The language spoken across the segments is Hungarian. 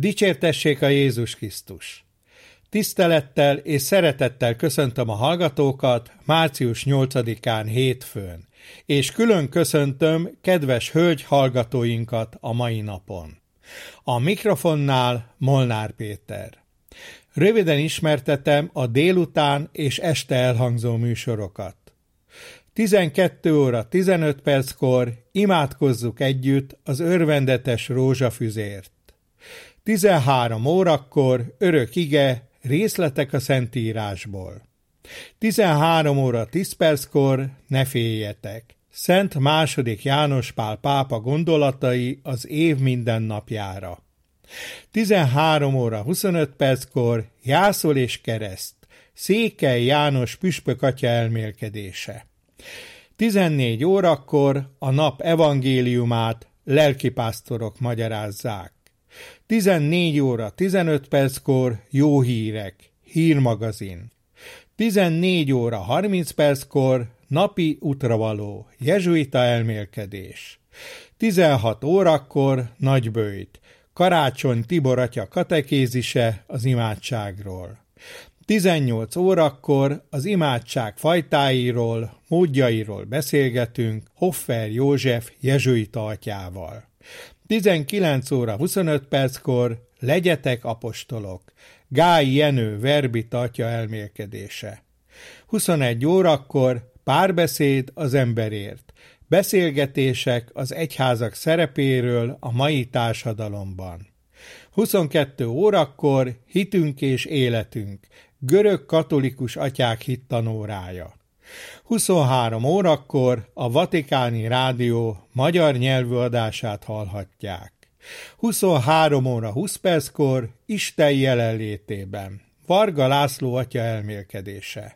Dicsértessék a Jézus Krisztus! Tisztelettel és szeretettel köszöntöm a hallgatókat március 8-án hétfőn, és külön köszöntöm kedves hölgy hallgatóinkat a mai napon. A mikrofonnál Molnár Péter. Röviden ismertetem a délután és este elhangzó műsorokat. 12 óra 15 perckor imádkozzuk együtt az örvendetes rózsafüzért. 13 órakor örök ige, részletek a Szentírásból. 13 óra 10 perckor ne féljetek. Szent II. János Pál pápa gondolatai az év mindennapjára. 13 óra 25 perckor jászol és kereszt, Székely János püspök atya elmélkedése. 14 órakor a nap evangéliumát lelkipásztorok magyarázzák. 14 óra 15 perckor jó hírek, hírmagazin. 14 óra 30 perckor napi útravaló, jezsuita elmélkedés. 16 órakor nagyböjt, Karácsony Tibor atya katekézise az imádságról. 18 órakor az imádság fajtáiról, módjairól beszélgetünk Hoffer József jezsuita atyával. 19 óra 25 perckor legyetek apostolok, Gályi Jenő verbita atya elmélkedése. 21 órakor párbeszéd az emberért, beszélgetések az egyházak szerepéről a mai társadalomban. 22 órakor hitünk és életünk, görög katolikus atyák hittanórája. 23 órakor a Vatikáni Rádió magyar nyelvű adását hallhatják. 23 óra 20 perckor Isten jelenlétében, Varga László atya elmélkedése.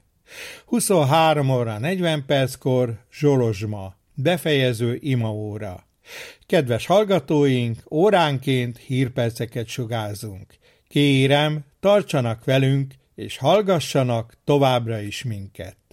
23 óra 40 perckor Zsolozsma, befejező imaóra. Kedves hallgatóink, óránként hírperceket sugárzunk. Kérem, tartsanak velünk, és hallgassanak továbbra is minket.